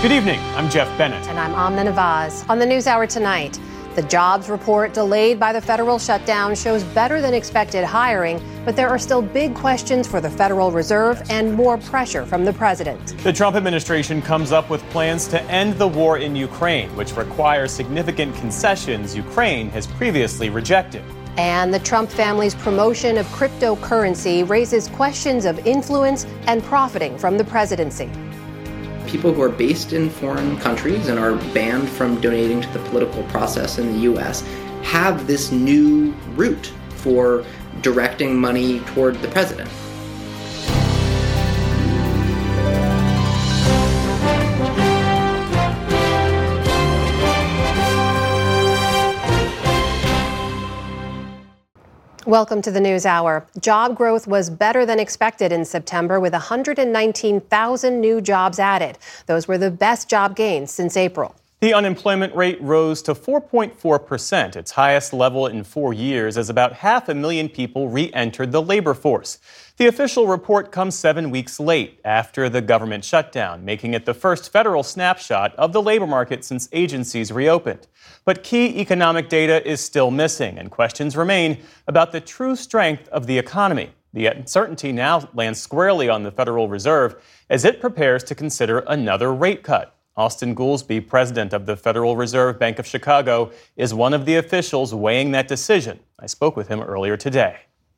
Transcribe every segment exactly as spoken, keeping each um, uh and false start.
Good evening. I'm Jeff Bennett. And I'm Amna Nawaz. On the NewsHour tonight, the jobs report delayed by the federal shutdown shows better than expected hiring, but there are still big questions for the Federal Reserve and more pressure from the president. The Trump administration comes up with plans to end the war in Ukraine, which requires significant concessions Ukraine has previously rejected. And the Trump family's promotion of cryptocurrency raises questions of influence and profiting from the presidency. People who are based in foreign countries and are banned from donating to the political process in the U S have this new route for directing money toward the president. Welcome to the NewsHour. Job growth was better than expected in September with one hundred nineteen thousand new jobs added. Those were the best job gains since April. The unemployment rate rose to four point four percent, its highest level in four years, as about half a million people re-entered the labor force. The official report comes seven weeks late after the government shutdown, making it the first federal snapshot of the labor market since agencies reopened. But key economic data is still missing, and questions remain about the true strength of the economy. The uncertainty now lands squarely on the Federal Reserve as it prepares to consider another rate cut. Austan Goolsbee, president of the Federal Reserve Bank of Chicago, is one of the officials weighing that decision. I spoke with him earlier today.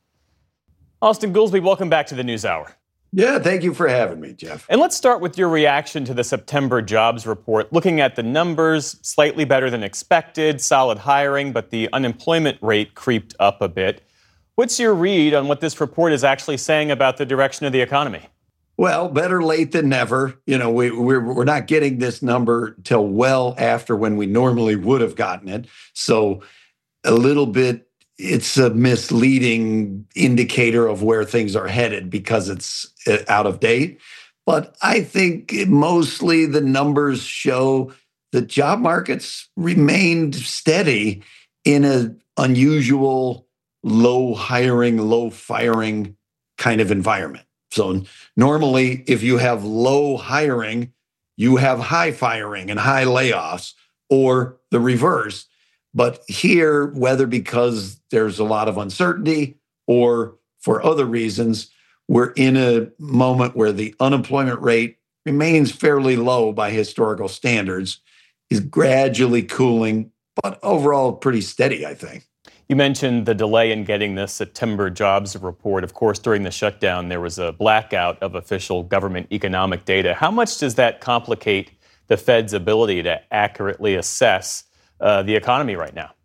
Austan Goolsbee, welcome back to the NewsHour. Yeah, thank you for having me, Jeff. And let's start with your reaction to the September jobs report. Looking at the numbers, slightly better than expected, solid hiring, but the unemployment rate creeped up a bit. What's your read on what this report is actually saying about the direction of the economy? Well, better late than never. You know, we, we're, we're not getting this number till well after when we normally would have gotten it. So a little bit, it's a misleading indicator of where things are headed because it's out of date. But I think mostly the numbers show the job markets remained steady in an unusual low hiring, low firing kind of environment. So normally, if you have low hiring, you have high firing and high layoffs, or the reverse. But here, whether because there's a lot of uncertainty or for other reasons, we're in a moment where the unemployment rate remains fairly low by historical standards, is gradually cooling, but overall pretty steady, I think. You mentioned the delay in getting the September jobs report. Of course, during the shutdown, there was a blackout of official government economic data. How much does that complicate the Fed's ability to accurately assess uh, the economy right now?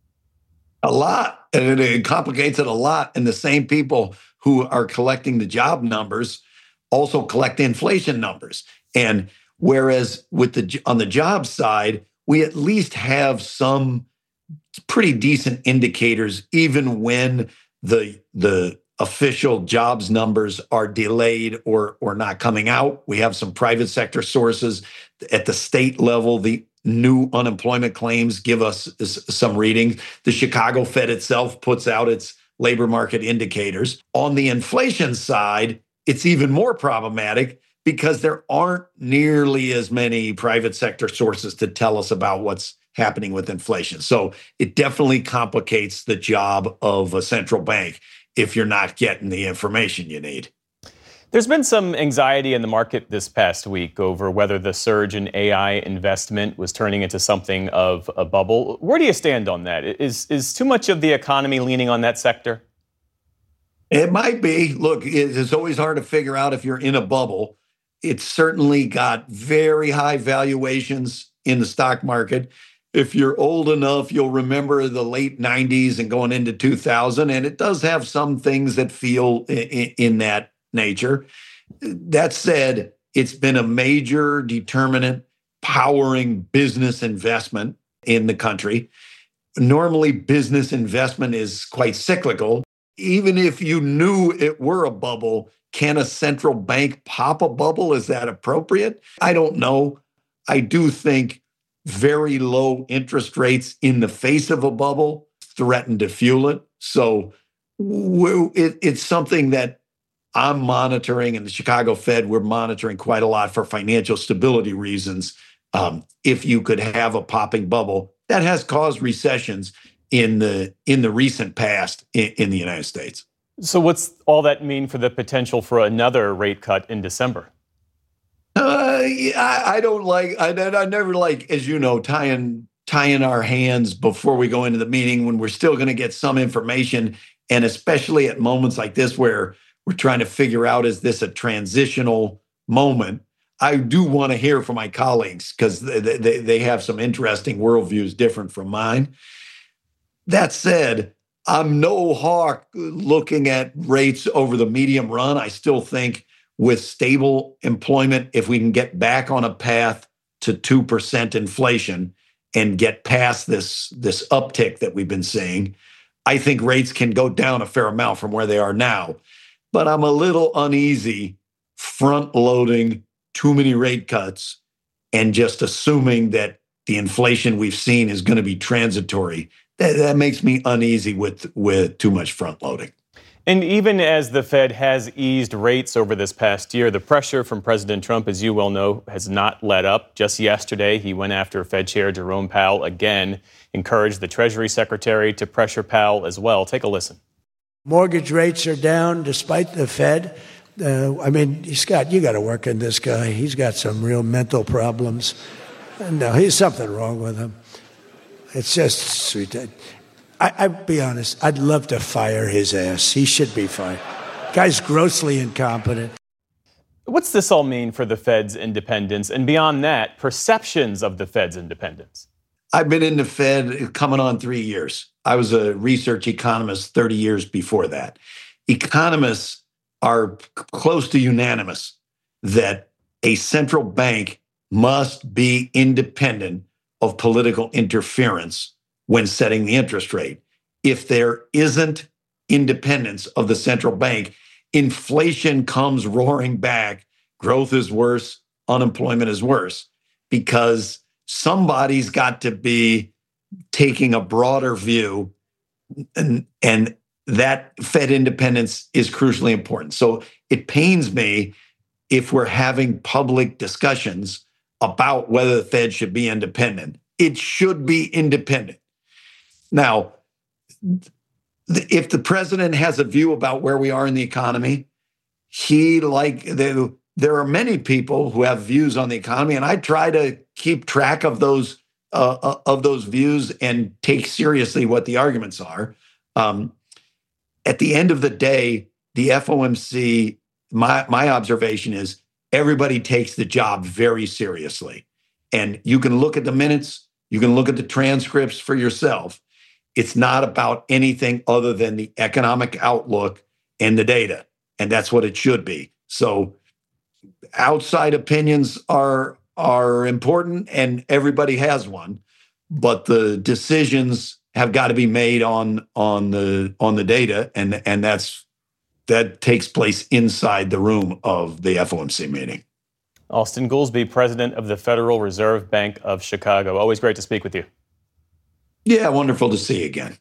A lot. And it, it complicates it a lot. And the same people who are collecting the job numbers also collect inflation numbers. And whereas with the on the job side, we at least have some pretty decent indicators, even when the the official jobs numbers are delayed or or not coming out. We have some private sector sources at the state level. The new unemployment claims give us some readings. The Chicago Fed itself puts out its labor market indicators. On the inflation side, it's even more problematic because there aren't nearly as many private sector sources to tell us about what's happening with inflation. So it definitely complicates the job of a central bank if you're not getting the information you need. There's been some anxiety in the market this past week over whether the surge in A I investment was turning into something of a bubble. Where do you stand on that? Is, is too much of the economy leaning on that sector? It might be. Look, it's always hard to figure out if you're in a bubble. It's certainly got very high valuations in the stock market. If you're old enough, you'll remember the late nineties and going into two thousand, and it does have some things that feel in, in that nature. That said, it's been a major determinant powering business investment in the country. Normally, business investment is quite cyclical. Even if you knew it were a bubble, can a central bank pop a bubble? Is that appropriate? I don't know. I do think very low interest rates in the face of a bubble threaten to fuel it. So it, it's something that I'm monitoring, and the Chicago Fed, we're monitoring quite a lot for financial stability reasons. Um, if you could have a popping bubble that has caused recessions in the in the recent past in, in the United States. So what's all that mean for the potential for another rate cut in December? Uh, I, I don't like, I, I never like, as you know, tying, tying our hands before we go into the meeting when we're still going to get some information. And especially at moments like this where we're trying to figure out, is this a transitional moment? I do want to hear from my colleagues because they, they, they have some interesting worldviews different from mine. That said, I'm no hawk looking at rates over the medium run. I still think with stable employment, if we can get back on a path to two percent inflation and get past this, this uptick that we've been seeing, I think rates can go down a fair amount from where they are now. But I'm a little uneasy front-loading too many rate cuts and just assuming that the inflation we've seen is going to be transitory. That, that makes me uneasy with, with too much front-loading. And even as the Fed has eased rates over this past year, the pressure from President Trump, as you well know, has not let up. Just yesterday, he went after Fed Chair Jerome Powell again, encouraged the Treasury Secretary to pressure Powell as well. Take a listen. Mortgage rates are down despite the Fed. Uh, I mean, Scott, you got to work on this guy. He's got some real mental problems. No, he's something wrong with him. It's just sweet. I, I'd be honest, I'd love to fire his ass. He should be fired. Guy's grossly incompetent. What's this all mean for the Fed's independence? And beyond that, perceptions of the Fed's independence? I've been in the Fed coming on three years. I was a research economist thirty years before that. Economists are close to unanimous that a central bank must be independent of political interference when setting the interest rate. If there isn't independence of the central bank, inflation comes roaring back, growth is worse, unemployment is worse, because somebody's got to be taking a broader view, and, and that Fed independence is crucially important. So it pains me if we're having public discussions about whether the Fed should be independent. It should be independent. Now, if the president has a view about where we are in the economy, he like there, there are many people who have views on the economy, and I try to keep track of those uh, of those views and take seriously what the arguments are. Um, at the end of the day, the F O M C, my my observation is everybody takes the job very seriously, and you can look at the minutes, you can look at the transcripts for yourself. It's not about anything other than the economic outlook and the data. And that's what it should be. So outside opinions are, are important, and everybody has one, but the decisions have got to be made on, on the, on the data. And, and that's, that takes place inside the room of the F O M C meeting. Austan Goolsbee, president of the Federal Reserve Bank of Chicago. Always great to speak with you. Yeah, wonderful to see you again.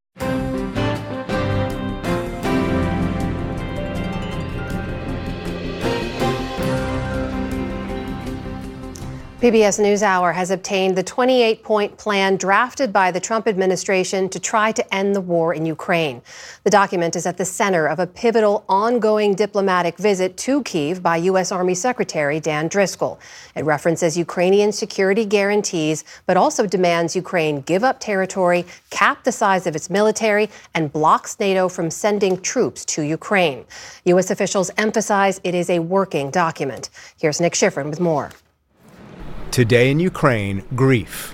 P B S NewsHour has obtained the twenty-eight point plan drafted by the Trump administration to try to end the war in Ukraine. The document is at the center of a pivotal ongoing diplomatic visit to Kyiv by U S Army Secretary Dan Driscoll. It references Ukrainian security guarantees, but also demands Ukraine give up territory, cap the size of its military, and blocks NATO from sending troops to Ukraine. U S officials emphasize it is a working document. Here's Nick Schifrin with more. Today in Ukraine, grief.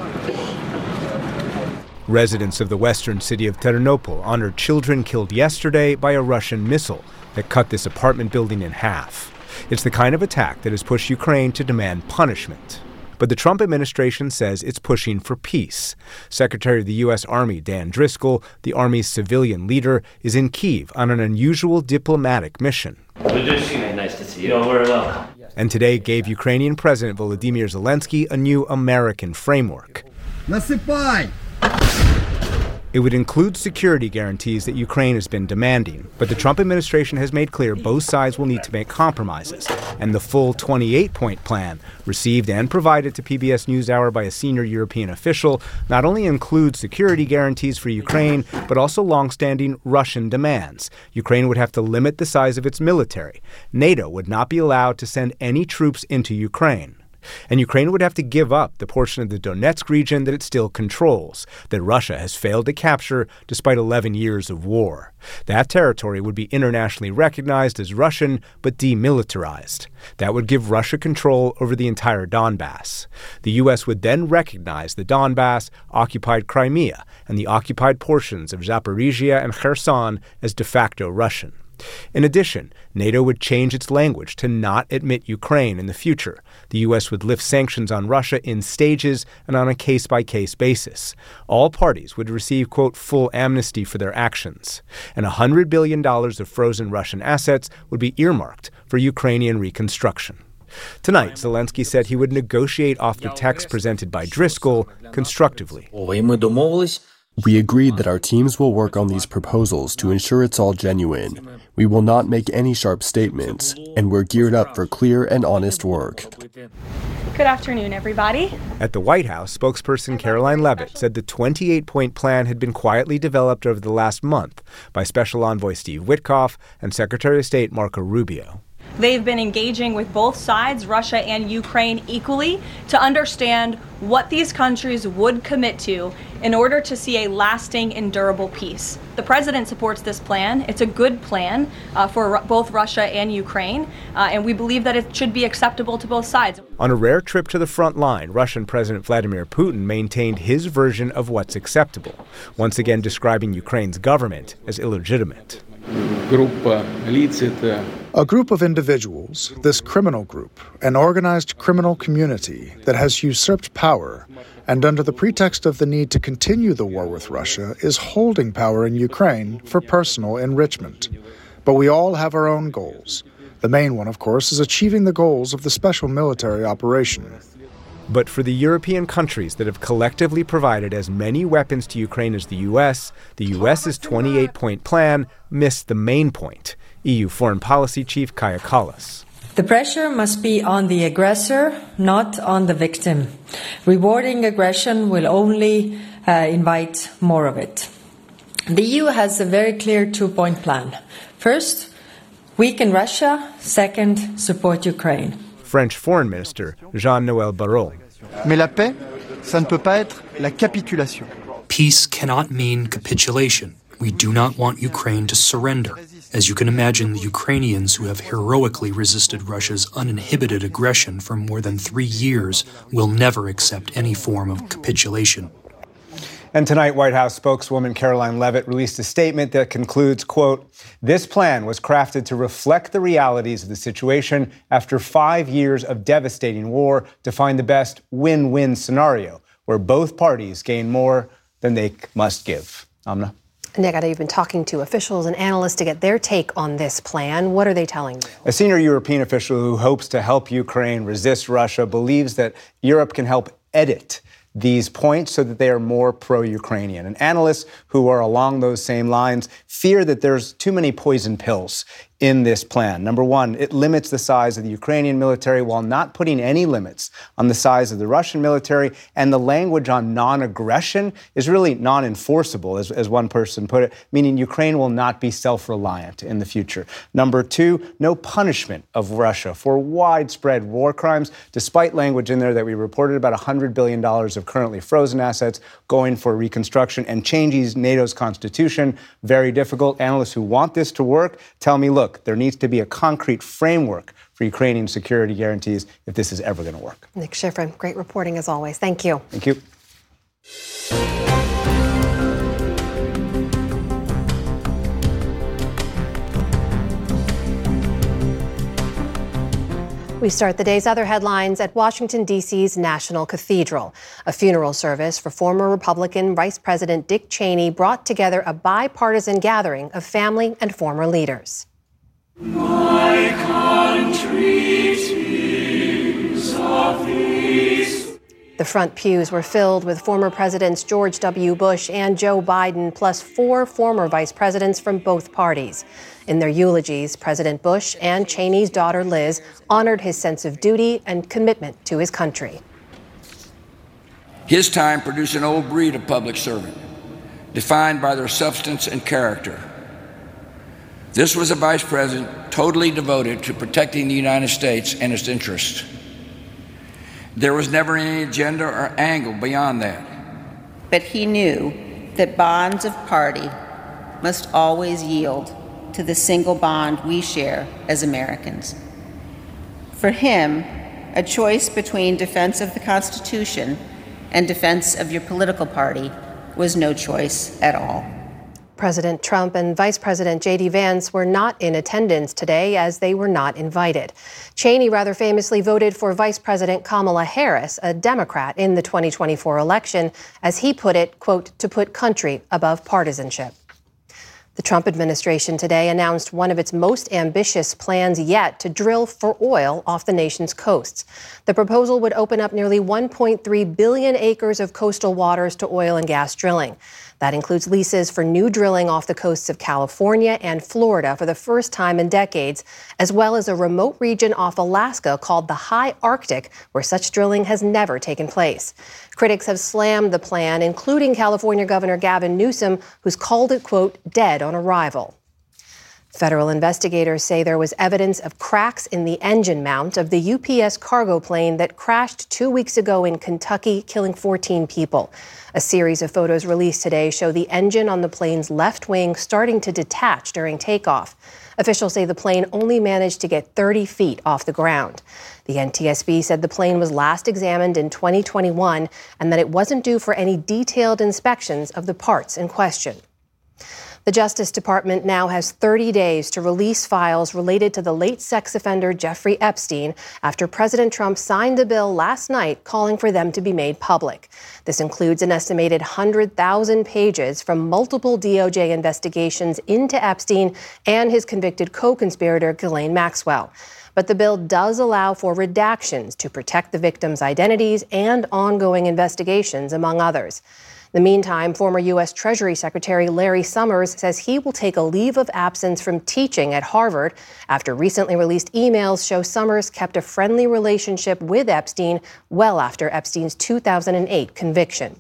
Residents of the western city of Ternopil honored children killed yesterday by a Russian missile that cut this apartment building in half. It's the kind of attack that has pushed Ukraine to demand punishment. But the Trump administration says it's pushing for peace. Secretary of the U S Army Dan Driscoll, the Army's civilian leader, is in Kyiv on an unusual diplomatic mission. Nice to see you. You're very welcome. And today gave Ukrainian President Volodymyr Zelensky a new American framework. It would include security guarantees that Ukraine has been demanding, but the Trump administration has made clear both sides will need to make compromises, and the full twenty-eight point plan, received and provided to P B S NewsHour by a senior European official, not only includes security guarantees for Ukraine, but also longstanding Russian demands. Ukraine would have to limit the size of its military. NATO would not be allowed to send any troops into Ukraine. And Ukraine would have to give up the portion of the Donetsk region that it still controls, that Russia has failed to capture despite eleven years of war. That territory would be internationally recognized as Russian, but demilitarized. That would give Russia control over the entire Donbass. The U S would then recognize the Donbass, occupied Crimea, and the occupied portions of Zaporizhia and Kherson as de facto Russian. In addition, NATO would change its language to not admit Ukraine in the future. The U S would lift sanctions on Russia in stages and on a case-by-case basis. All parties would receive, quote, full amnesty for their actions. And one hundred billion dollars of frozen Russian assets would be earmarked for Ukrainian reconstruction. Tonight, Zelensky said he would negotiate off the text presented by Driscoll constructively. We agreed that our teams will work on these proposals to ensure it's all genuine. We will not make any sharp statements, and we're geared up for clear and honest work. Good afternoon, everybody. At the White House, spokesperson Caroline Leavitt said the twenty-eight point plan had been quietly developed over the last month by Special Envoy Steve Witkoff and Secretary of State Marco Rubio. They've been engaging with both sides, Russia and Ukraine, equally to understand what these countries would commit to in order to see a lasting and durable peace. The president supports this plan. It's a good plan uh, for r- both Russia and Ukraine, uh, and we believe that it should be acceptable to both sides. On a rare trip to the front line, Russian President Vladimir Putin maintained his version of what's acceptable, once again describing Ukraine's government as illegitimate. A group of individuals, this criminal group, an organized criminal community that has usurped power and under the pretext of the need to continue the war with Russia is holding power in Ukraine for personal enrichment. But we all have our own goals. The main one, of course, is achieving the goals of the special military operation. But for the European countries that have collectively provided as many weapons to Ukraine as the U S, the U S's twenty-eight point plan missed the main point. E U Foreign Policy Chief Kaja Kallas. The pressure must be on the aggressor, not on the victim. Rewarding aggression will only uh, invite more of it. The E U has a very clear two-point plan. First, weaken Russia. Second, support Ukraine. French Foreign Minister Jean-Noël Barrot. Mais la paix, ça ne peut pas être la capitulation. Peace cannot mean capitulation. We do not want Ukraine to surrender. As you can imagine, the Ukrainians who have heroically resisted Russia's uninhibited aggression for more than three years will never accept any form of capitulation. And tonight, White House spokeswoman Caroline Leavitt released a statement that concludes, quote, "This plan was crafted to reflect the realities of the situation after five years of devastating war to find the best win-win scenario where both parties gain more than they must give." Amna? Nick, I know you've been talking to officials and analysts to get their take on this plan. What are they telling you? A senior European official who hopes to help Ukraine resist Russia believes that Europe can help edit these points so that they are more pro-Ukrainian. And analysts who are along those same lines fear that there's too many poison pills in this plan. Number one, it limits the size of the Ukrainian military while not putting any limits on the size of the Russian military. And the language on non-aggression is really non-enforceable, as, as one person put it, meaning Ukraine will not be self-reliant in the future. Number two, no punishment of Russia for widespread war crimes, despite language in there that we reported about one hundred billion dollars of currently frozen assets going for reconstruction and changes NATO's constitution. Very difficult. Analysts who want this to work tell me, look, there needs to be a concrete framework for Ukrainian security guarantees if this is ever going to work. Nick Schifrin, great reporting as always. Thank you. Thank you. We start the day's other headlines at Washington, D C's National Cathedral. A funeral service for former Republican Vice President Dick Cheney brought together a bipartisan gathering of family and former leaders. My country sings of peace. The The front pews were filled with former Presidents George W. Bush and Joe Biden, plus four former vice presidents from both parties. In their eulogies, President Bush and Cheney's daughter Liz honored his sense of duty and commitment to his country. His time produced an old breed of public servant, defined by their substance and character. This was a vice president totally devoted to protecting the United States and its interests. There was never any agenda or angle beyond that. But he knew that bonds of party must always yield to the single bond we share as Americans. For him, a choice between defense of the Constitution and defense of your political party was no choice at all. President Trump and Vice President J D Vance were not in attendance today as they were not invited. Cheney rather famously voted for Vice President Kamala Harris, a Democrat, in the twenty twenty-four election, as he put it, quote, to put country above partisanship. The Trump administration today announced one of its most ambitious plans yet to drill for oil off the nation's coasts. The proposal would open up nearly one point three billion acres of coastal waters to oil and gas drilling. That includes leases for new drilling off the coasts of California and Florida for the first time in decades, as well as a remote region off Alaska called the High Arctic, where such drilling has never taken place. Critics have slammed the plan, including California Governor Gavin Newsom, who's called it, quote, dead on arrival. Federal investigators say there was evidence of cracks in the engine mount of the U P S cargo plane that crashed two weeks ago in Kentucky, killing fourteen people. A series of photos released today show the engine on the plane's left wing starting to detach during takeoff. Officials say the plane only managed to get thirty feet off the ground. The N T S B said the plane was last examined in twenty twenty-one and that it wasn't due for any detailed inspections of the parts in question. The Justice Department now has thirty days to release files related to the late sex offender Jeffrey Epstein after President Trump signed a bill last night calling for them to be made public. This includes an estimated one hundred thousand pages from multiple D O J investigations into Epstein and his convicted co-conspirator Ghislaine Maxwell. But the bill does allow for redactions to protect the victims' identities and ongoing investigations, among others. In the meantime, former U S Treasury Secretary Larry Summers says he will take a leave of absence from teaching at Harvard after recently released emails show Summers kept a friendly relationship with Epstein well after Epstein's two thousand eight conviction.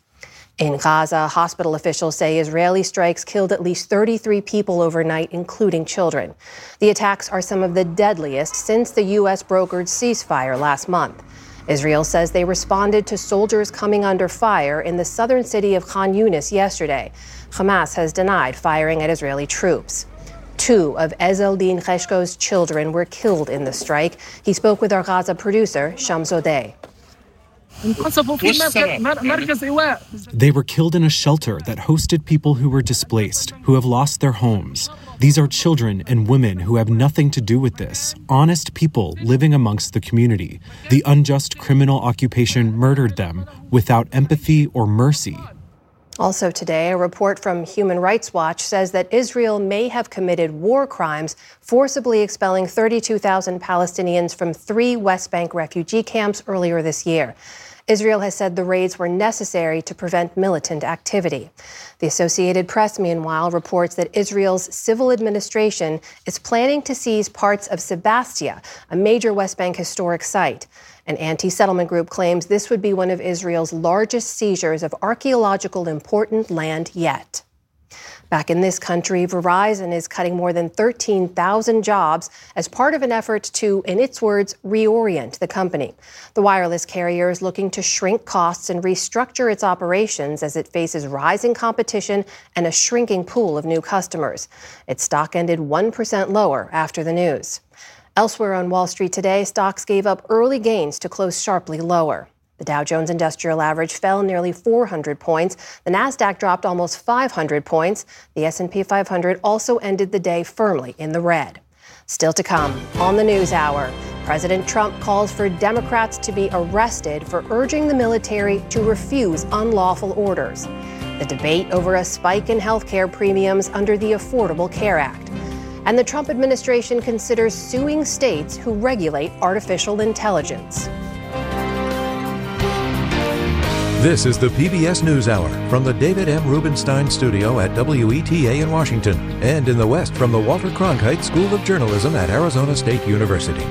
In Gaza, hospital officials say Israeli strikes killed at least thirty-three people overnight, including children. The attacks are some of the deadliest since the U S brokered ceasefire last month. Israel says they responded to soldiers coming under fire in the southern city of Khan Yunis yesterday. Hamas has denied firing at Israeli troops. Two of Ezzeldin Cheshko's children were killed in the strike. He spoke with our Gaza producer, Shams Odeh. They were killed in a shelter that hosted people who were displaced, who have lost their homes. These are children and women who have nothing to do with this, honest people living amongst the community. The unjust criminal occupation murdered them without empathy or mercy. Also today, a report from Human Rights Watch says that Israel may have committed war crimes, forcibly expelling thirty-two thousand Palestinians from three West Bank refugee camps earlier this year. Israel has said the raids were necessary to prevent militant activity. The Associated Press, meanwhile, reports that Israel's civil administration is planning to seize parts of Sebastia, a major West Bank historic site. An anti-settlement group claims this would be one of Israel's largest seizures of archaeological important land yet. Back in this country, Verizon is cutting more than thirteen thousand jobs as part of an effort to, in its words, reorient the company. The wireless carrier is looking to shrink costs and restructure its operations as it faces rising competition and a shrinking pool of new customers. Its stock ended one percent lower after the news. Elsewhere on Wall Street today, stocks gave up early gains to close sharply lower. The Dow Jones Industrial Average fell nearly four hundred points. The Nasdaq dropped almost five hundred points. The S and P five hundred also ended the day firmly in the red. Still to come on the News Hour, President Trump calls for Democrats to be arrested for urging the military to refuse unlawful orders. The debate over a spike in health care premiums under the Affordable Care Act. And the Trump administration considers suing states who regulate artificial intelligence. This is the P B S NewsHour from the David M. Rubenstein Studio at W E T A in Washington, and in the West from the Walter Cronkite School of Journalism at Arizona State University.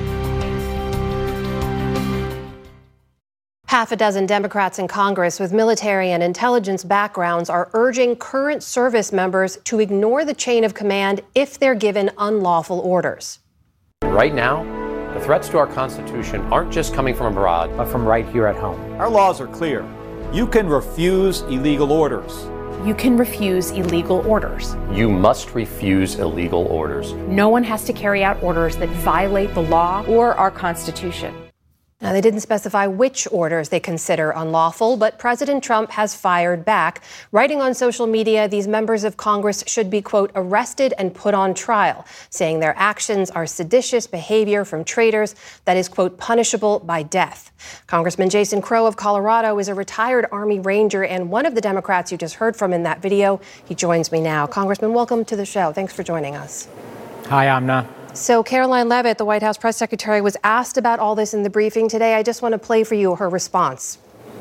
Half a dozen Democrats in Congress with military and intelligence backgrounds are urging current service members to ignore the chain of command if they're given unlawful orders. Right now, the threats to our Constitution aren't just coming from abroad, but from right here at home. Our laws are clear. You can refuse illegal orders. You can refuse illegal orders. You must refuse illegal orders. No one has to carry out orders that violate the law or our Constitution. Now, they didn't specify which orders they consider unlawful, but President Trump has fired back, writing on social media these members of Congress should be, quote, arrested and put on trial, saying their actions are seditious behavior from traitors that is, quote, punishable by death. Congressman Jason Crow of Colorado is a retired Army Ranger and one of the Democrats you just heard from in that video. He joins me now. Congressman, welcome to the show. Thanks for joining us. Hi, Amna. So Caroline Leavitt, the White House press secretary, was asked about all this in the briefing today. I just want to play for you her response.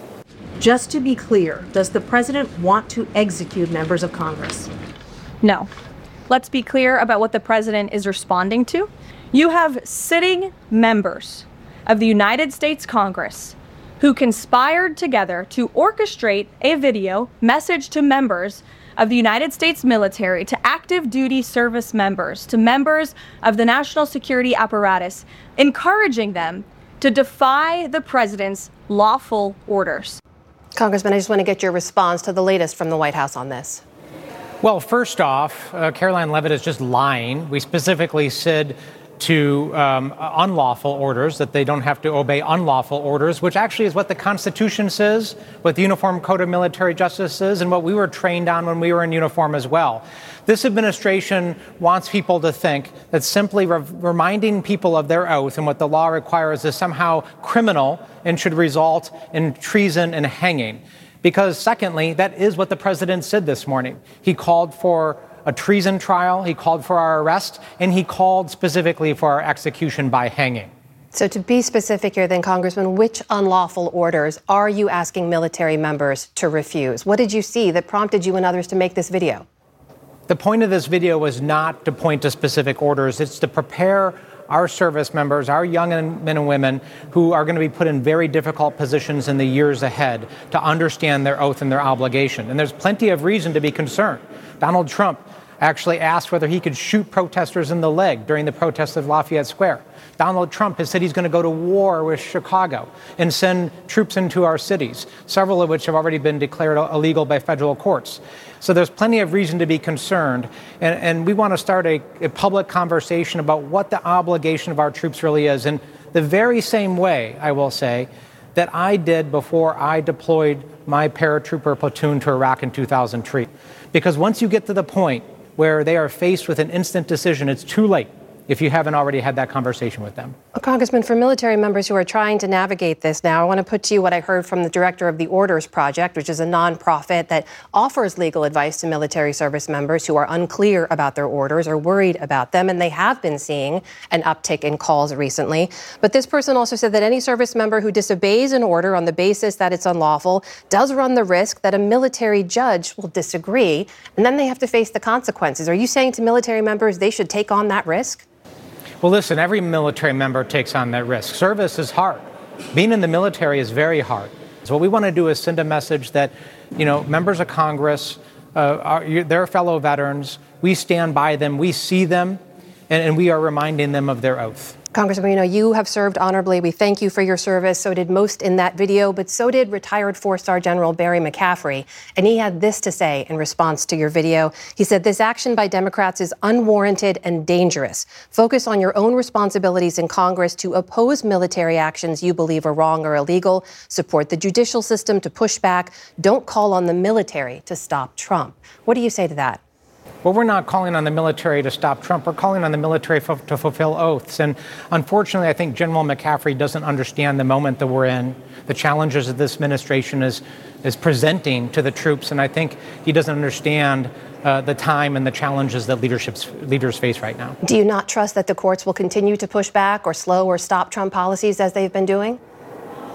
Just to be clear, does the president want to execute members of Congress? No. Let's be clear about what the president is responding to. You have sitting members of the United States Congress who conspired together to orchestrate a video message to members of the United States military, to active duty service members, to members of the national security apparatus, encouraging them to defy the president's lawful orders. Congressman, I just want to get your response to the latest from the White House on this. Well, first off, uh, Caroline Leavitt is just lying. We specifically said to um, unlawful orders, that they don't have to obey unlawful orders, which actually is what the Constitution says, what the Uniform Code of Military Justice says, and what we were trained on when we were in uniform as well. This administration wants people to think that simply re- reminding people of their oath and what the law requires is somehow criminal and should result in treason and hanging. Because secondly, that is what the president said this morning. He called for a treason trial, he called for our arrest, and he called specifically for our execution by hanging. So to be specific here then, Congressman, which unlawful orders are you asking military members to refuse? What did you see that prompted you and others to make this video? The point of this video was not to point to specific orders. It's to prepare our service members, our young men and women who are going to be put in very difficult positions in the years ahead to understand their oath and their obligation. And there's plenty of reason to be concerned. Donald Trump actually asked whether he could shoot protesters in the leg during the protests of Lafayette Square. Donald Trump has said he's going to go to war with Chicago and send troops into our cities, several of which have already been declared illegal by federal courts. So there's plenty of reason to be concerned. And, and we want to start a, a public conversation about what the obligation of our troops really is. In the very same way, I will say, that I did before I deployed my paratrooper platoon to Iraq in two thousand three. Because once you get to the point where they are faced with an instant decision, it's too late if you haven't already had that conversation with them. Well, Congressman, for military members who are trying to navigate this now, I want to put to you what I heard from the director of the Orders Project, which is a nonprofit that offers legal advice to military service members who are unclear about their orders or worried about them, and they have been seeing an uptick in calls recently. But this person also said that any service member who disobeys an order on the basis that it's unlawful does run the risk that a military judge will disagree, and then they have to face the consequences. Are you saying to military members they should take on that risk? Well, listen, every military member takes on that risk. Service is hard. Being in the military is very hard. So what we want to do is send a message that, you know, members of Congress, uh, are, they're fellow veterans. We stand by them. We see them, and, and we are reminding them of their oath. Congressman, you know, you have served honorably. We thank you for your service. So did most in that video, but so did retired four-star General Barry McCaffrey. And he had this to say in response to your video. He said, this action by Democrats is unwarranted and dangerous. Focus on your own responsibilities in Congress to oppose military actions you believe are wrong or illegal. Support the judicial system to push back. Don't call on the military to stop Trump. What do you say to that? Well, we're not calling on the military to stop Trump. We're calling on the military f- to fulfill oaths. And unfortunately, I think General McCaffrey doesn't understand the moment that we're in, the challenges that this administration is, is presenting to the troops. And I think he doesn't understand uh, the time and the challenges that leaderships, leaders face right now. Do you not trust that the courts will continue to push back or slow or stop Trump policies as they've been doing?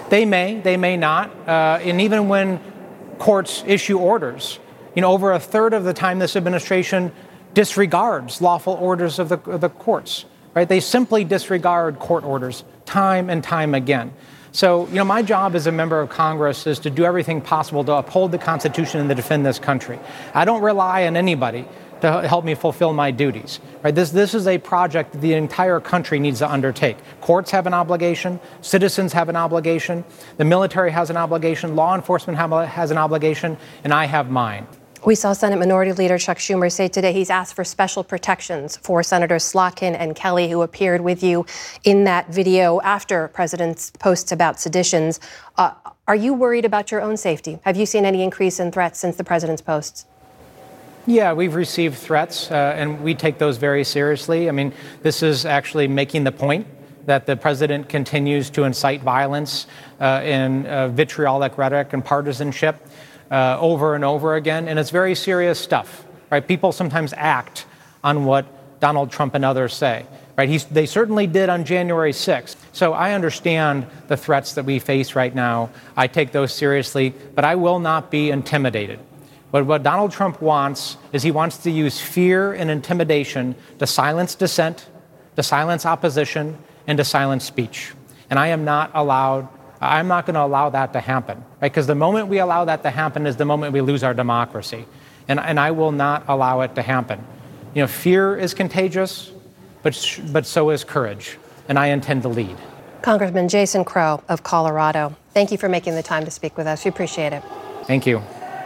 They may, they may not. Uh, and even when courts issue orders, you know, over a third of the time this administration disregards lawful orders of the, of the courts, right? They simply disregard court orders time and time again. So, you know, my job as a member of Congress is to do everything possible to uphold the Constitution and to defend this country. I don't rely on anybody to help me fulfill my duties. Right? This, this is a project that the entire country needs to undertake. Courts have an obligation. Citizens have an obligation. The military has an obligation. Law enforcement have, has an obligation. And I have mine. We saw Senate Minority Leader Chuck Schumer say today he's asked for special protections for Senators Slotkin and Kelly, who appeared with you in that video after President's posts about seditions. Uh, are you worried about your own safety? Have you seen any increase in threats since the President's posts? Yeah, we've received threats, uh, and we take those very seriously. I mean, this is actually making the point that the president continues to incite violence uh, in uh, vitriolic rhetoric and partisanship uh, over and over again, and it's very serious stuff, right? People sometimes act on what Donald Trump and others say, right? He's, they certainly did on January sixth. So I understand the threats that we face right now. I take those seriously, but I will not be intimidated. But what Donald Trump wants is he wants to use fear and intimidation to silence dissent, to silence opposition, and to silence speech. And I am not allowed, I'm not going to allow that to happen, right? Because the moment we allow that to happen is the moment we lose our democracy. And, and I will not allow it to happen. You know, fear is contagious, but, but so is courage. And I intend to lead. Congressman Jason Crow of Colorado, thank you for making the time to speak with us. We appreciate it. Thank you.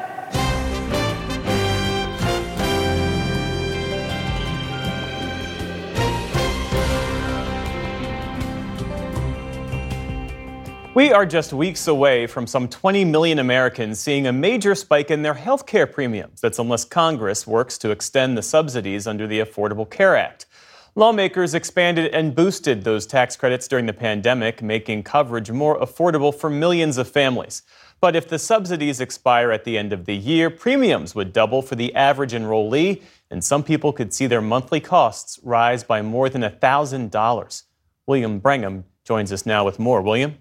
We are just weeks away from some twenty million Americans seeing a major spike in their health care premiums. That's unless Congress works to extend the subsidies under the Affordable Care Act. Lawmakers expanded and boosted those tax credits during the pandemic, making coverage more affordable for millions of families. But if the subsidies expire at the end of the year, premiums would double for the average enrollee, and some people could see their monthly costs rise by more than one thousand dollars. William Brangham joins us now with more. William?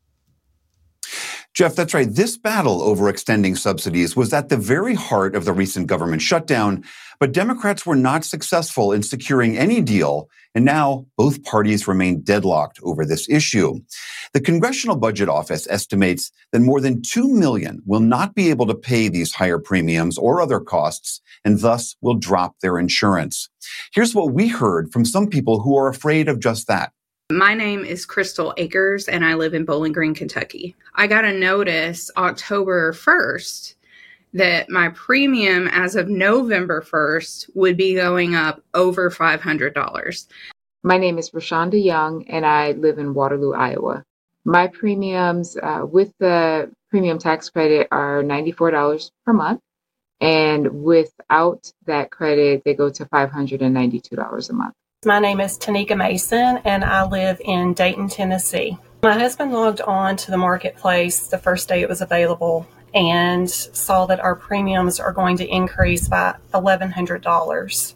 Jeff, that's right. This battle over extending subsidies was at the very heart of the recent government shutdown, but Democrats were not successful in securing any deal, and now both parties remain deadlocked over this issue. The Congressional Budget Office estimates that more than two million will not be able to pay these higher premiums or other costs, and thus will drop their insurance. Here's what we heard from some people who are afraid of just that. My name is Crystal Akers, and I live in Bowling Green, Kentucky. I got a notice October first that my premium as of November first would be going up over five hundred dollars. My name is Rashonda Young, and I live in Waterloo, Iowa. My premiums uh, with the premium tax credit are ninety-four dollars per month, and without that credit, they go to five hundred ninety-two dollars a month. My name is Tanika Mason, and I live in Dayton, Tennessee. My husband logged on to the marketplace the first day it was available and saw that our premiums are going to increase by eleven hundred dollars.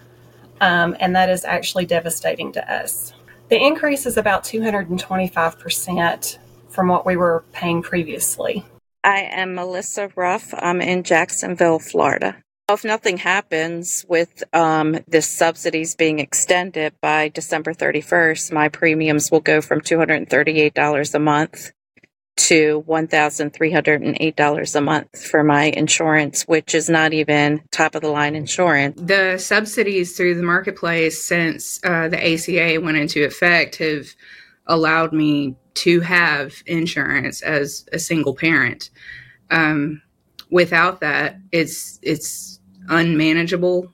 Um, and that is actually devastating to us. The increase is about two hundred twenty-five percent from what we were paying previously. I am Melissa Ruff. I'm in Jacksonville, Florida. If nothing happens with um, the subsidies being extended by December thirty-first, my premiums will go from two hundred thirty-eight dollars a month to one thousand three hundred eight dollars a month for my insurance, which is not even top-of-the-line insurance. The subsidies through the marketplace since uh, the A C A went into effect have allowed me to have insurance as a single parent. Um, without that, it's it's unmanageable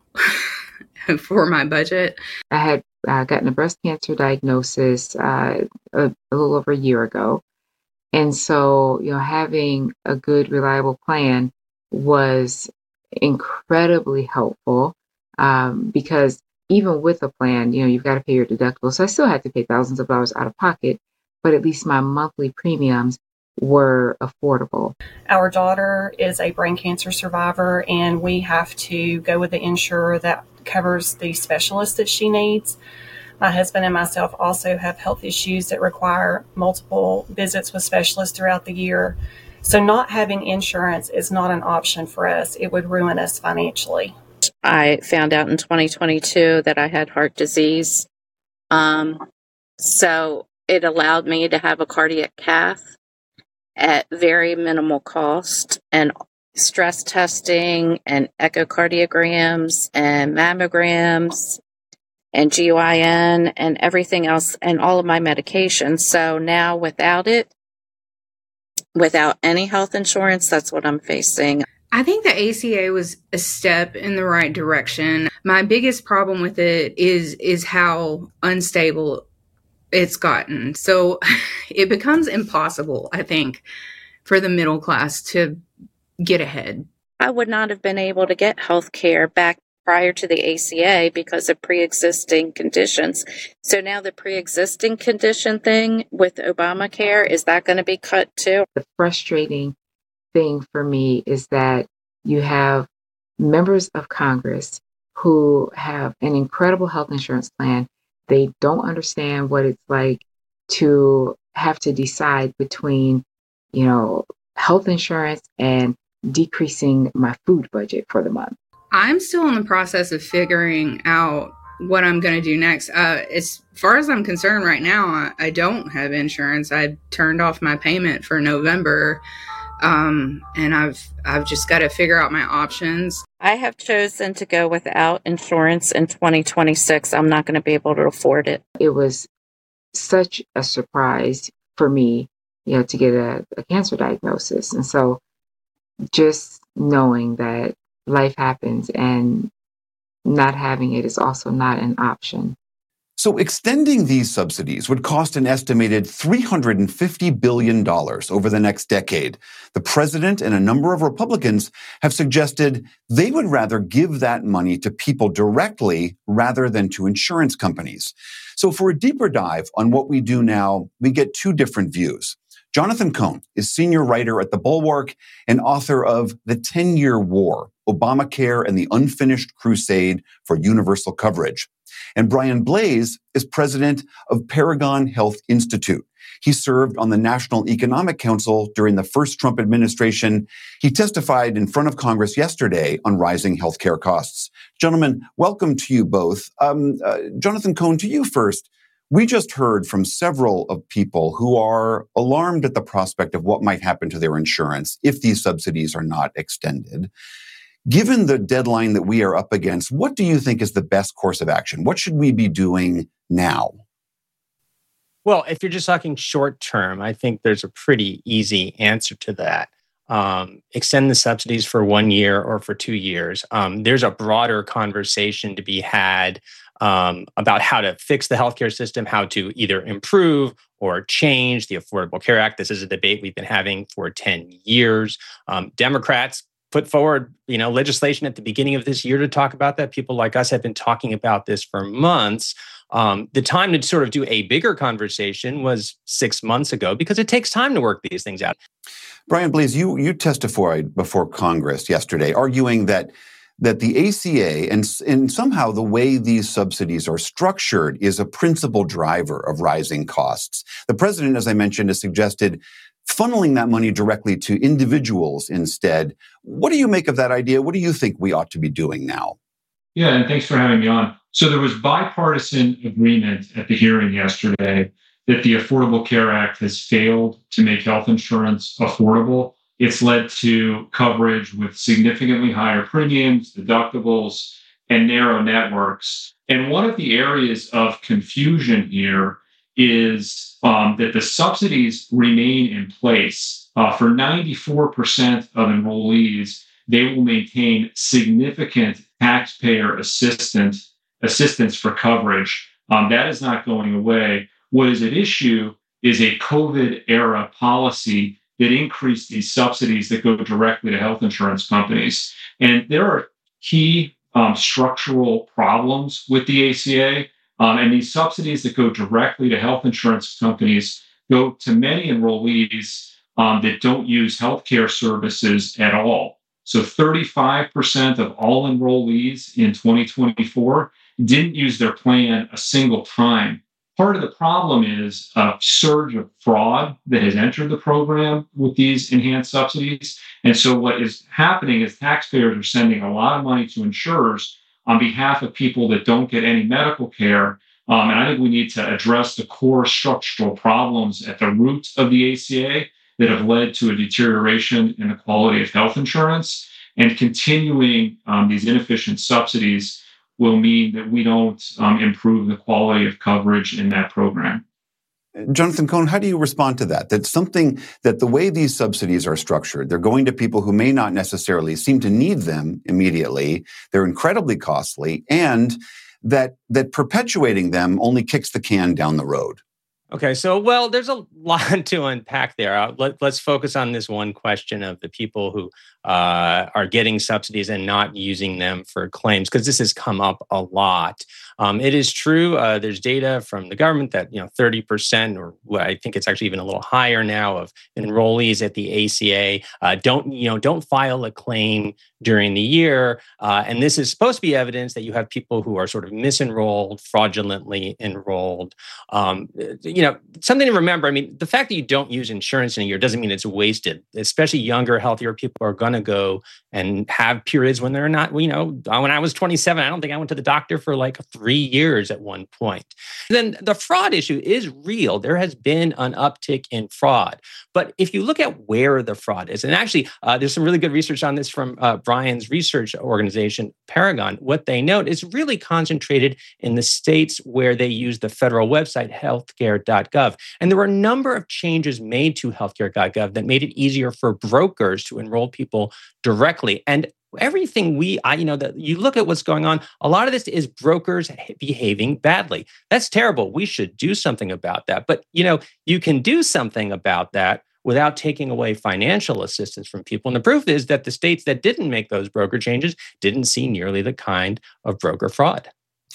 for my budget. I had uh, gotten a breast cancer diagnosis uh, a, a little over a year ago. And so, you know, having a good, reliable plan was incredibly helpful um, because even with a plan, you know, you've got to pay your deductible. So I still had to pay thousands of dollars out of pocket, but at least my monthly premiums were affordable. Our daughter is a brain cancer survivor, and we have to go with the insurer that covers the specialist that she needs. My husband and myself also have health issues that require multiple visits with specialists throughout the year. So not having insurance is not an option for us. It would ruin us financially. I found out in twenty twenty-two that I had heart disease. Um, so it allowed me to have a cardiac cath at very minimal cost, and stress testing and echocardiograms and mammograms and G Y N and everything else and all of my medications. So now without it, without any health insurance, that's what I'm facing. I think the A C A was a step in the right direction. My biggest problem with it is is how unstable it's gotten. So it becomes impossible, I think, for the middle class to get ahead. I would not have been able to get health care back prior to the A C A because of pre-existing conditions. So now the pre-existing condition thing with Obamacare, is that going to be cut too? The frustrating thing for me is that you have members of Congress who have an incredible health insurance plan. They don't understand what it's like to have to decide between, you know, health insurance and decreasing my food budget for the month. I'm still in the process of figuring out what I'm going to do next. Uh, as far as I'm concerned right now, I, I don't have insurance. I turned off my payment for November, um, and I've I've just got to figure out my options. I have chosen to go without insurance in twenty twenty-six. I'm not going to be able to afford it. It was such a surprise for me, you know, to get a, a cancer diagnosis. And so just knowing that life happens and not having it is also not an option. So extending these subsidies would cost an estimated three hundred fifty billion dollars over the next decade. The president and a number of Republicans have suggested they would rather give that money to people directly rather than to insurance companies. So for a deeper dive on what we do now, we get two different views. Jonathan Cohn is senior writer at The Bulwark and author of The ten-Year War, Obamacare and the Unfinished Crusade for Universal Coverage. And Brian Blase is president of Paragon Health Institute. He served on the National Economic Council during the first Trump administration. He testified in front of Congress yesterday on rising healthcare costs. Gentlemen, welcome to you both. Um, uh, Jonathan Cohn, to you first. We just heard from several of people who are alarmed at the prospect of what might happen to their insurance if these subsidies are not extended. Given the deadline that we are up against, what do you think is the best course of action? What should we be doing now? Well, if you're just talking short term, I think there's a pretty easy answer to that. Um, extend the subsidies for one year or for two years. Um, there's a broader conversation to be had um, about how to fix the healthcare system, how to either improve or change the Affordable Care Act. This is a debate we've been having for ten years. Um, Democrats put forward, you know, legislation at the beginning of this year to talk about that. People like us have been talking about this for months. Um, the time to sort of do a bigger conversation was six months ago because it takes time to work these things out. Brian Blase, you you testified before Congress yesterday, arguing that that the A C A and, and somehow the way these subsidies are structured is a principal driver of rising costs. The president, as I mentioned, has suggested funneling that money directly to individuals instead. What do you make of that idea? What do you think we ought to be doing now? Yeah, and thanks for having me on. So there was bipartisan agreement at the hearing yesterday that the Affordable Care Act has failed to make health insurance affordable. It's led to coverage with significantly higher premiums, deductibles, and narrow networks. And one of the areas of confusion here is um, that the subsidies remain in place. Uh, for ninety-four percent of enrollees, they will maintain significant taxpayer assistance, assistance for coverage. Um, that is not going away. What is at issue is a COVID-era policy that increased these subsidies that go directly to health insurance companies. And there are key um, structural problems with the A C A. Um, and these subsidies that go directly to health insurance companies go to many enrollees um, that don't use healthcare services at all. So thirty-five percent of all enrollees in twenty twenty-four didn't use their plan a single time. Part of the problem is a surge of fraud that has entered the program with these enhanced subsidies. And so what is happening is taxpayers are sending a lot of money to insurers on behalf of people that don't get any medical care. Um, and I think we need to address the core structural problems at the root of the A C A that have led to a deterioration in the quality of health insurance. And continuing um, these inefficient subsidies will mean that we don't um, improve the quality of coverage in that program. Jonathan Cohn, how do you respond to that? That's something that the way these subsidies are structured, they're going to people who may not necessarily seem to need them immediately. They're incredibly costly, and that that perpetuating them only kicks the can down the road. Okay, so, well, there's a lot to unpack there. Uh, let, let's focus on this one question of the people who uh, are getting subsidies and not using them for claims, because this has come up a lot. Um, it is true. Uh, there's data from the government that, you know, thirty percent, or what I think it's actually even a little higher now, of enrollees at the A C A uh, don't, you know, don't file a claim during the year. Uh, and this is supposed to be evidence that you have people who are sort of misenrolled, fraudulently enrolled. Um, you know, something to remember. I mean, the fact that you don't use insurance in a year doesn't mean it's wasted. Especially younger, healthier people are going to go and have periods when they're not, you know, when I was twenty-seven, I don't think I went to the doctor for like three years at one point. Then the fraud issue is real. There has been an uptick in fraud. But if you look at where the fraud is, and actually uh, there's some really good research on this from uh, Brian's research organization, Paragon. What they note is really concentrated in the states where they use the federal website, healthcare dot gov. And there were a number of changes made to healthcare dot gov that made it easier for brokers to enroll people directly. And everything we, I, you know, that you look at what's going on, a lot of this is brokers behaving badly. That's terrible. We should do something about that. But, you know, you can do something about that without taking away financial assistance from people. And the proof is that the states that didn't make those broker changes didn't see nearly the kind of broker fraud.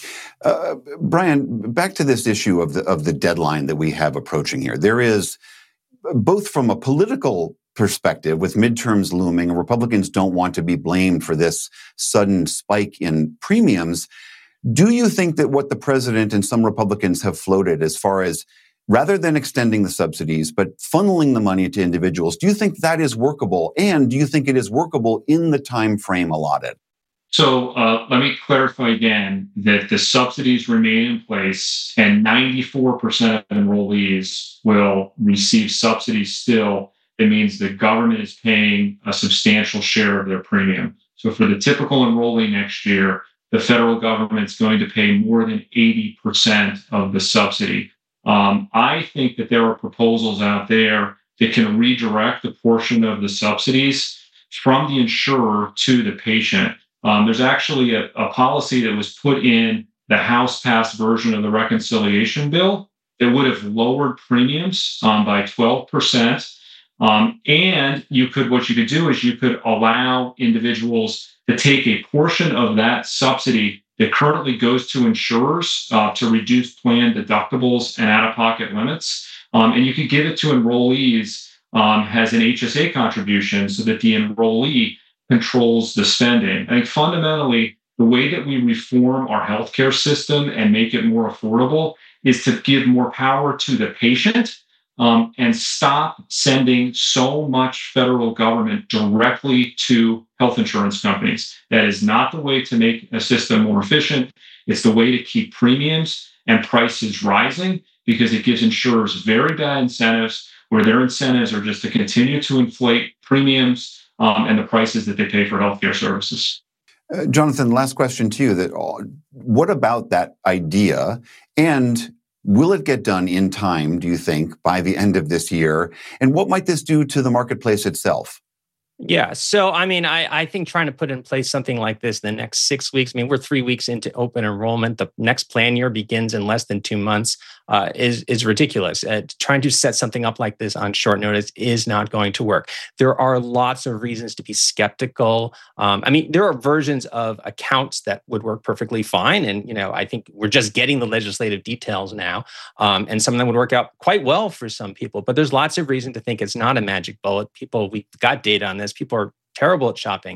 Uh, Brian, back to this issue of the of the deadline that we have approaching here. There is, both from a political perspective, with midterms looming, and Republicans don't want to be blamed for this sudden spike in premiums. Do you think that what the president and some Republicans have floated as far as, rather than extending the subsidies, but funneling the money to individuals, do you think that is workable? And do you think it is workable in the time frame allotted? So uh, let me clarify again that the subsidies remain in place, and ninety-four percent of enrollees will receive subsidies still. It means the government is paying a substantial share of their premium. So for the typical enrollee next year, the federal government's going to pay more than eighty percent of the subsidy. Um, I think that there are proposals out there that can redirect a portion of the subsidies from the insurer to the patient. Um, there's actually a, a policy that was put in the House-passed version of the reconciliation bill that would have lowered premiums um, by twelve percent. Um, and you could, what you could do is you could allow individuals to take a portion of that subsidy that currently goes to insurers uh, to reduce plan deductibles and out-of-pocket limits. Um, and you could give it to enrollees um, as an H S A contribution so that the enrollee controls the spending. I think fundamentally, the way that we reform our healthcare system and make it more affordable is to give more power to the patient um, and stop sending so much federal government directly to health insurance companies. That is not the way to make a system more efficient. It's the way to keep premiums and prices rising, because it gives insurers very bad incentives, where their incentives are just to continue to inflate premiums Um, and the prices that they pay for healthcare services. Uh, Jonathan, last question to you. That uh, what about that idea, and will it get done in time, do you think, by the end of this year? And what might this do to the marketplace itself? Yeah. So, I mean, I, I think trying to put in place something like this in the next six weeks, I mean, we're three weeks into open enrollment. The next plan year begins in less than two months, uh, is, is ridiculous. Uh, trying to set something up like this on short notice is not going to work. There are lots of reasons to be skeptical. Um, I mean, there are versions of accounts that would work perfectly fine. And, you know, I think we're just getting the legislative details now. Um, and some of them would work out quite well for some people. But there's lots of reason to think it's not a magic bullet. People, we've got data on this. People are terrible at shopping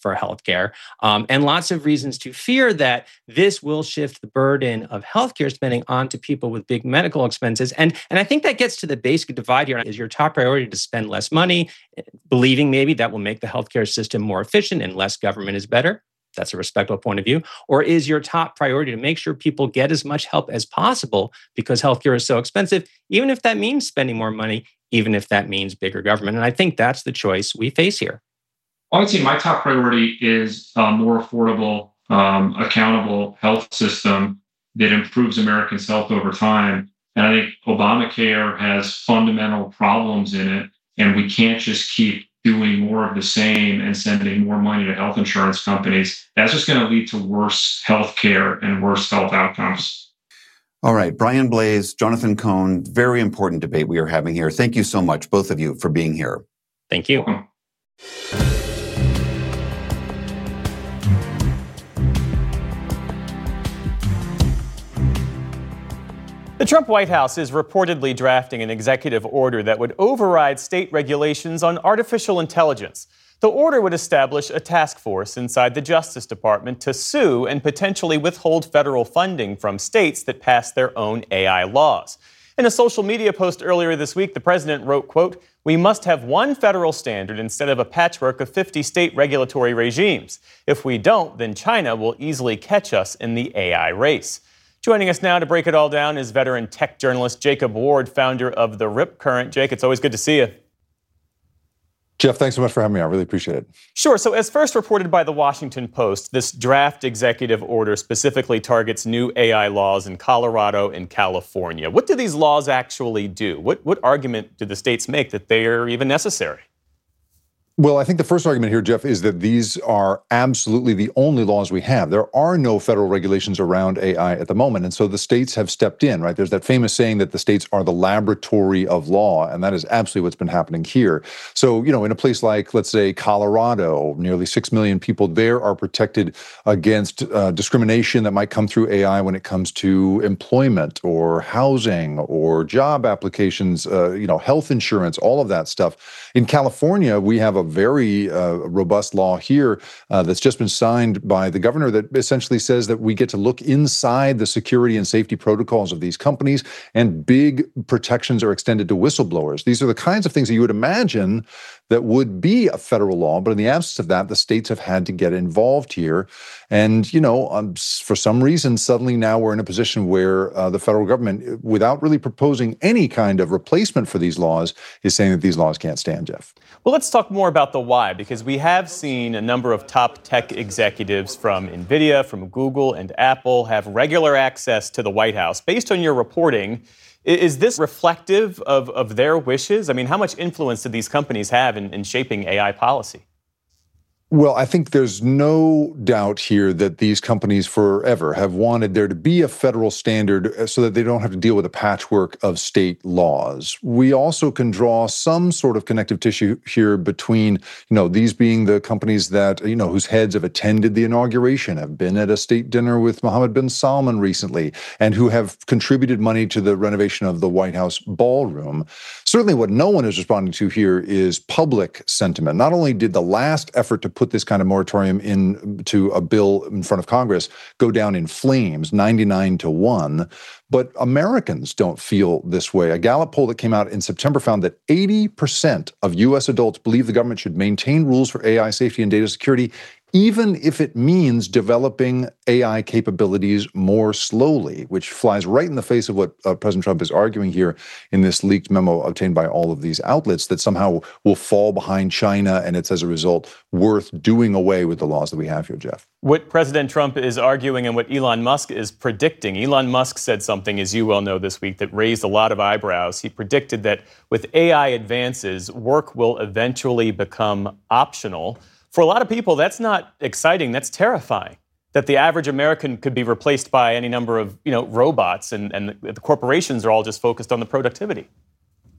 for healthcare, um, and lots of reasons to fear that this will shift the burden of healthcare spending onto people with big medical expenses. And, and I think that gets to the basic divide here. Is your top priority to spend less money, believing maybe that will make the healthcare system more efficient and less government is better? That's a respectable point of view. Or is your top priority to make sure people get as much help as possible because healthcare is so expensive, even if that means spending more money, even if that means bigger government? And I think that's the choice we face here. I would say my top priority is a more affordable, um, accountable health system that improves Americans' health over time. And I think Obamacare has fundamental problems in it, and we can't just keep doing more of the same and sending more money to health insurance companies. That's just going to lead to worse health care and worse health outcomes. All right, Brian Blase, Jonathan Cohn, very important debate we are having here. Thank you so much, both of you, for being here. Thank you. Welcome. The Trump White House is reportedly drafting an executive order that would override state regulations on artificial intelligence. The order would establish a task force inside the Justice Department to sue and potentially withhold federal funding from states that pass their own A I laws. In a social media post earlier this week, the president wrote, quote, "We must have one federal standard instead of a patchwork of fifty state regulatory regimes. If we don't, then China will easily catch us in the A I race." Joining us now to break it all down is veteran tech journalist Jacob Ward, founder of The Rip Current. Jake, it's always good to see you. Jeff, thanks so much for having me. I really appreciate it. Sure. So as first reported by the Washington Post, this draft executive order specifically targets new A I laws in Colorado and California. What do these laws actually do? What, what argument do the states make that they are even necessary? Well, I think the first argument here, Jeff, is that these are absolutely the only laws we have. There are no federal regulations around A I at the moment. And so the states have stepped in, right? There's that famous saying that the states are the laboratory of law. And that is absolutely what's been happening here. So, you know, in a place like, let's say, Colorado, nearly six million people there are protected against uh, discrimination that might come through A I when it comes to employment or housing or job applications, uh, you know, health insurance, all of that stuff. In California, we have a very uh, robust law here uh, that's just been signed by the governor that essentially says that we get to look inside the security and safety protocols of these companies, and big protections are extended to whistleblowers. These are the kinds of things that you would imagine that would be a federal law, but in the absence of that, the states have had to get involved here. And, you know, um, for some reason, suddenly now we're in a position where uh, the federal government, without really proposing any kind of replacement for these laws, is saying that these laws can't stand, Jeff. Well, let's talk more about the why, because we have seen a number of top tech executives from NVIDIA, from Google, and Apple have regular access to the White House. Based on your reporting, is this reflective of, of their wishes? I mean, how much influence do these companies have in, in shaping A I policy? Well, I think there's no doubt here that these companies forever have wanted there to be a federal standard so that they don't have to deal with a patchwork of state laws. We also can draw some sort of connective tissue here between, you know, these being the companies that, you know, whose heads have attended the inauguration, have been at a state dinner with Mohammed bin Salman recently, and who have contributed money to the renovation of the White House ballroom. Certainly what no one is responding to here is public sentiment. Not only did the last effort to put put this kind of moratorium into a bill in front of Congress go down in flames, ninety-nine to one. But Americans don't feel this way. A Gallup poll that came out in September found that eighty percent of U S adults believe the government should maintain rules for A I safety and data security, even if it means developing A I capabilities more slowly, which flies right in the face of what uh, President Trump is arguing here in this leaked memo obtained by all of these outlets, that somehow will fall behind China, and it's as a result worth doing away with the laws that we have here, Jeff. What President Trump is arguing and what Elon Musk is predicting. Elon Musk said something, as you well know, this week that raised a lot of eyebrows. He predicted that with A I advances, work will eventually become optional. For a lot of people, that's not exciting. That's terrifying, that the average American could be replaced by any number of, you know, robots, and, and the corporations are all just focused on the productivity.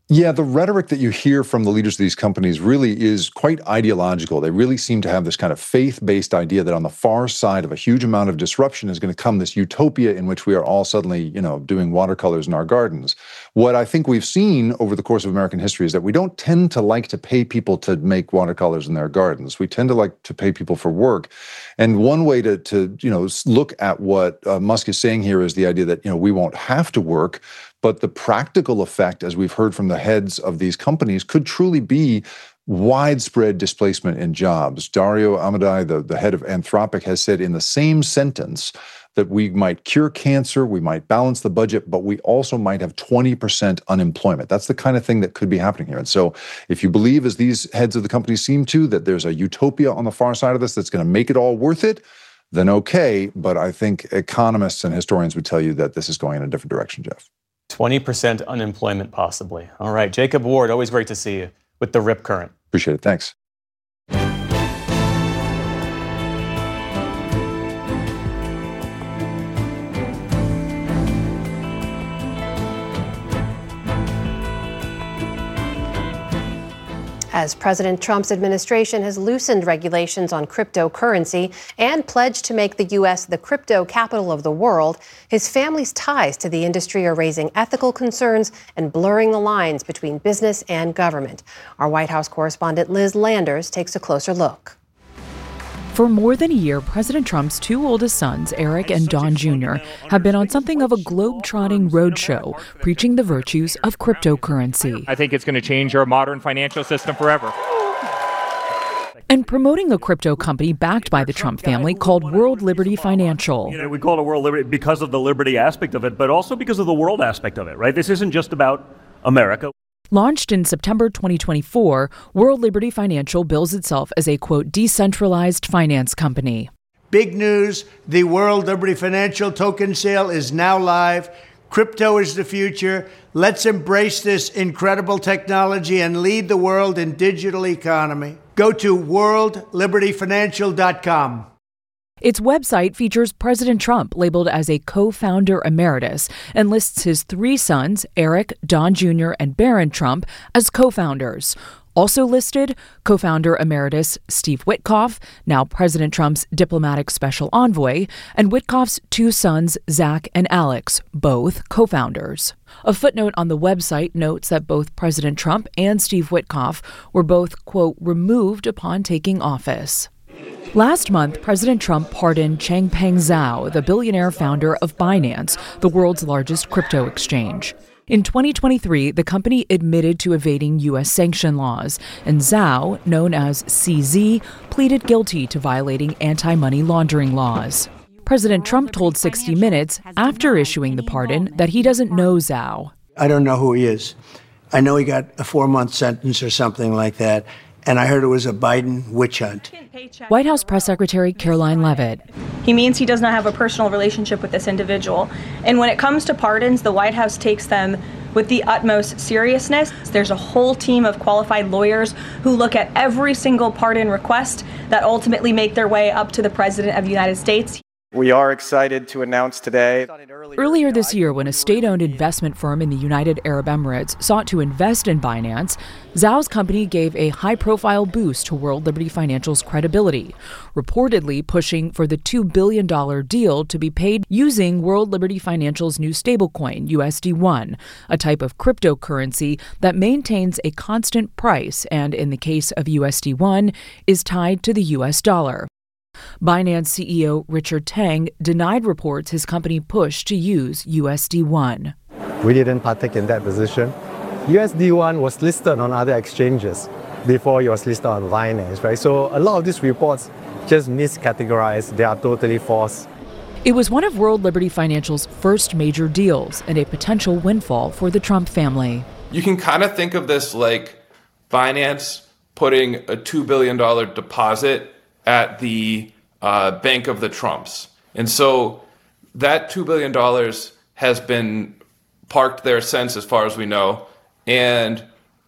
Yeah, the rhetoric that you hear from the leaders of these companies really is quite ideological. They really seem to have this kind of faith-based idea that on the far side of a huge amount of disruption is going to come this utopia in which we are all suddenly, you know, doing watercolors in our gardens. What I think we've seen over the course of American history is that we don't tend to like to pay people to make watercolors in their gardens. We tend to like to pay people for work. And one way to, to you know, look at what uh, Musk is saying here is the idea that, you know, we won't have to work. But the practical effect, as we've heard from the heads of these companies, could truly be widespread displacement in jobs. Dario Amodei, the, the head of Anthropic, has said in the same sentence that we might cure cancer, we might balance the budget, but we also might have twenty percent unemployment. That's the kind of thing that could be happening here. And so if you believe, as these heads of the companies seem to, that there's a utopia on the far side of this that's going to make it all worth it, then okay. But I think economists and historians would tell you that this is going in a different direction, Jeff. twenty percent unemployment, possibly. All right. Jacob Ward, always great to see you with the Rip Current. Appreciate it. Thanks. As President Trump's administration has loosened regulations on cryptocurrency and pledged to make the U S the crypto capital of the world, his family's ties to the industry are raising ethical concerns and blurring the lines between business and government. Our White House correspondent Liz Landers takes a closer look. For more than a year, President Trump's two oldest sons, Eric and Don Junior, have been on something of a globe-trotting roadshow, preaching the virtues of cryptocurrency. I think it's going to change our modern financial system forever. And promoting a crypto company backed by the Trump family called World Liberty Financial. You know, we call it World Liberty because of the liberty aspect of it, but also because of the world aspect of it, right? This isn't just about America. Launched in September twenty twenty-four, World Liberty Financial bills itself as a, quote, decentralized finance company. Big news, the World Liberty Financial token sale is now live. Crypto is the future. Let's embrace this incredible technology and lead the world in digital economy. Go to world liberty financial dot com. Its website features President Trump labeled as a co-founder emeritus and lists his three sons, Eric, Don Junior, and Barron Trump, as co-founders. Also listed, co-founder emeritus Steve Witkoff, now President Trump's diplomatic special envoy, and Witkoff's two sons, Zach and Alex, both co-founders. A footnote on the website notes that both President Trump and Steve Witkoff were both, quote, removed upon taking office. Last month, President Trump pardoned Changpeng Zhao, the billionaire founder of Binance, the world's largest crypto exchange. In twenty twenty-three, the company admitted to evading U S sanction laws, and Zhao, known as C Z, pleaded guilty to violating anti-money laundering laws. President Trump told sixty minutes after issuing the pardon that he doesn't know Zhao. I don't know who he is. I know he got a four-month sentence or something like that. And I heard it was a Biden witch hunt. White House Press Secretary Caroline Leavitt. He means he does not have a personal relationship with this individual. And when it comes to pardons, the White House takes them with the utmost seriousness. There's a whole team of qualified lawyers who look at every single pardon request that ultimately make their way up to the President of the United States. We are excited to announce today. Earlier this year, when a state-owned investment firm in the United Arab Emirates sought to invest in Binance, Zhao's company gave a high-profile boost to World Liberty Financial's credibility, reportedly pushing for the two billion dollars deal to be paid using World Liberty Financial's new stablecoin, U S D one, a type of cryptocurrency that maintains a constant price and, in the case of U S D one, is tied to the U S dollar. Binance C E O Richard Tang denied reports his company pushed to use U S D one. We didn't partake in that position. U S D one was listed on other exchanges before it was listed on Binance, right? So a lot of these reports just miscategorized. They are totally false. It was one of World Liberty Financial's first major deals and a potential windfall for the Trump family. You can kind of think of this like Binance putting a two billion dollars deposit at the uh, Bank of the Trumps. And so that two billion dollars has been parked there since, as far as we know. And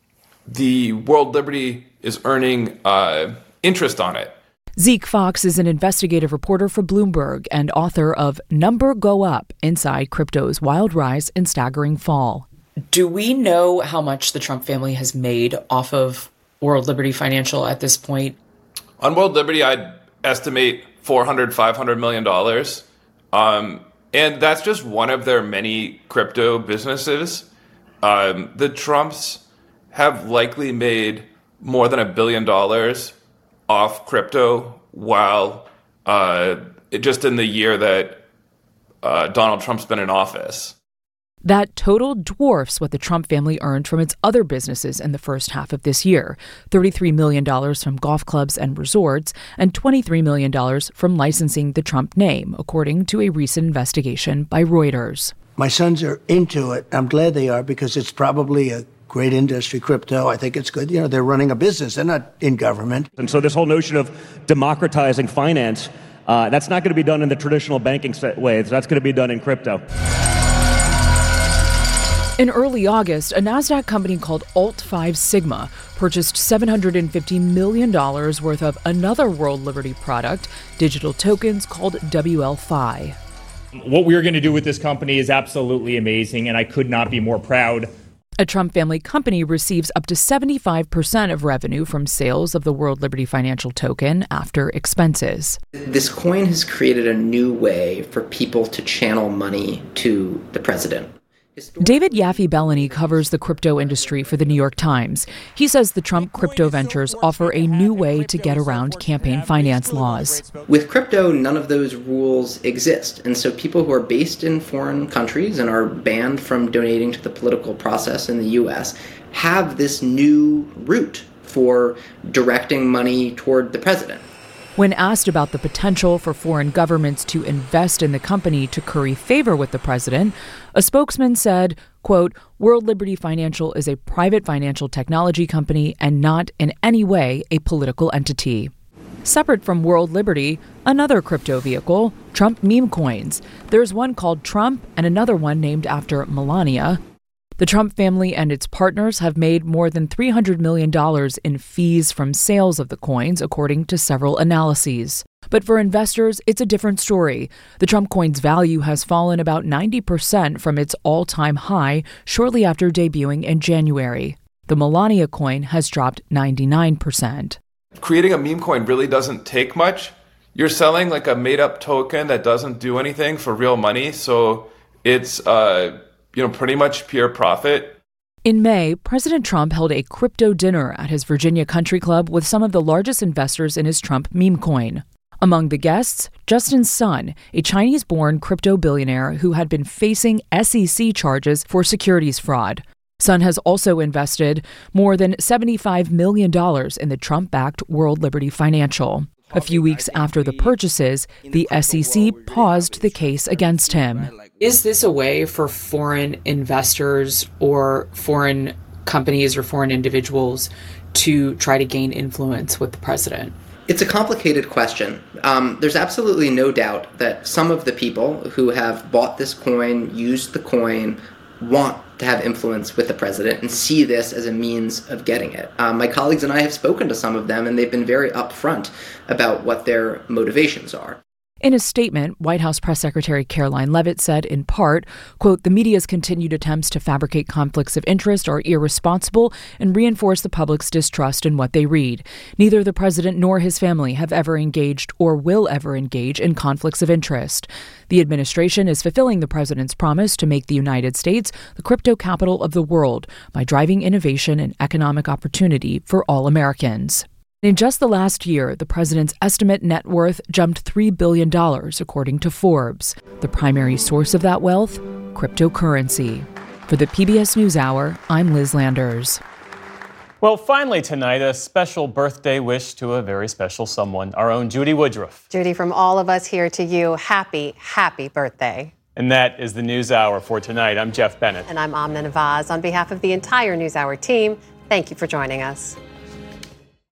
the World Liberty is earning uh, interest on it. Zeke Fox is an investigative reporter for Bloomberg and author of Number Go Up, Inside Crypto's Wild Rise and Staggering Fall. Do we know how much the Trump family has made off of World Liberty Financial at this point? On World Liberty, I'd estimate four hundred, five hundred million dollars. Um, and that's just one of their many crypto businesses. Um, the Trumps have likely made more than a billion dollars off crypto while uh, just in the year that uh, Donald Trump's been in office. That total dwarfs what the Trump family earned from its other businesses in the first half of this year, thirty-three million dollars from golf clubs and resorts and twenty-three million dollars from licensing the Trump name, according to a recent investigation by Reuters. My sons are into it. I'm glad they are because it's probably a great industry, crypto. I think it's good. You know, they're running a business. They're not in government. And so this whole notion of democratizing finance, uh, that's not going to be done in the traditional banking way. That's going to be done in crypto. In early August, a NASDAQ company called Alt five Sigma purchased seven hundred fifty million dollars worth of another World Liberty product, digital tokens called W L F I. What we're going to do with this company is absolutely amazing, and I could not be more proud. A Trump family company receives up to seventy-five percent of revenue from sales of the World Liberty Financial token after expenses. This coin has created a new way for people to channel money to the president. David Yaffe-Bellany covers the crypto industry for the New York Times. He says the Trump crypto ventures offer a new way to get around campaign finance laws. With crypto, none of those rules exist. And so people who are based in foreign countries and are banned from donating to the political process in the U S have this new route for directing money toward the president. When asked about the potential for foreign governments to invest in the company to curry favor with the president, a spokesman said, quote, World Liberty Financial is a private financial technology company and not in any way a political entity. Separate from World Liberty, another crypto vehicle, Trump meme coins. There's one called Trump and another one named after Melania. The Trump family and its partners have made more than three hundred million dollars in fees from sales of the coins, according to several analyses. But for investors, it's a different story. The Trump coin's value has fallen about ninety percent from its all-time high shortly after debuting in January. The Melania coin has dropped ninety-nine percent. Creating a meme coin really doesn't take much. You're selling like a made-up token that doesn't do anything for real money, so it's uh you know, pretty much pure profit. In May, President Trump held a crypto dinner at his Virginia Country Club with some of the largest investors in his Trump meme coin. Among the guests, Justin Sun, a Chinese-born crypto billionaire who had been facing S E C charges for securities fraud. Sun has also invested more than seventy-five million dollars in the Trump-backed World Liberty Financial. A few weeks after the purchases, the S E C paused the case against him. Is this a way for foreign investors or foreign companies or foreign individuals to try to gain influence with the president? It's a complicated question. Um, there's absolutely no doubt that some of the people who have bought this coin, used the coin, want to have influence with the president and see this as a means of getting it. Um, my colleagues and I have spoken to some of them, and they've been very upfront about what their motivations are. In a statement, White House Press Secretary Caroline Leavitt said, in part, quote, the media's continued attempts to fabricate conflicts of interest are irresponsible and reinforce the public's distrust in what they read. Neither the president nor his family have ever engaged or will ever engage in conflicts of interest. The administration is fulfilling the president's promise to make the United States the crypto capital of the world by driving innovation and economic opportunity for all Americans. In just the last year, the president's estimate net worth jumped three billion dollars, according to Forbes. The primary source of that wealth? Cryptocurrency. For the P B S NewsHour, I'm Liz Landers. Well, finally tonight, a special birthday wish to a very special someone, our own Judy Woodruff. Judy, from all of us here to you, happy, happy birthday. And that is the NewsHour for tonight. I'm Jeff Bennett. And I'm Amna Nawaz. On behalf of the entire NewsHour team, thank you for joining us.